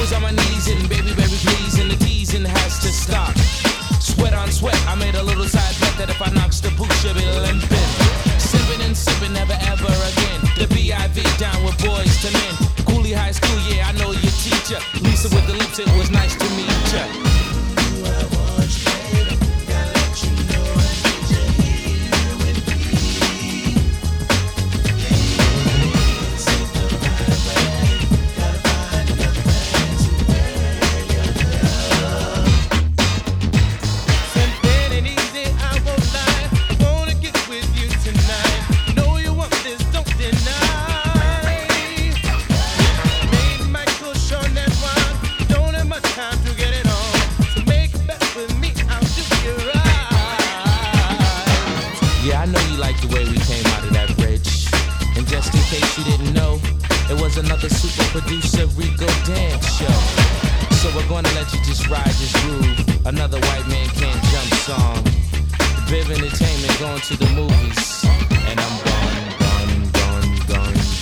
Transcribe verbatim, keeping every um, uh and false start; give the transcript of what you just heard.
was on my knees and baby, baby, please, and the teasing has to stop. Sweat on sweat, I made a little side bet that if I knocks the boot, she'll be limping. Sipping and sipping, never ever again. The B I V down with boys to men. Cooley High School, yeah, I know your teacher. Lisa with the lips, it was nice to meet ya. Another super producer Rico dance show. So we're gonna let you just ride this groove. Another white man can't jump song. Viv Entertainment going to the movies. And I'm gone, gone, gone, gone.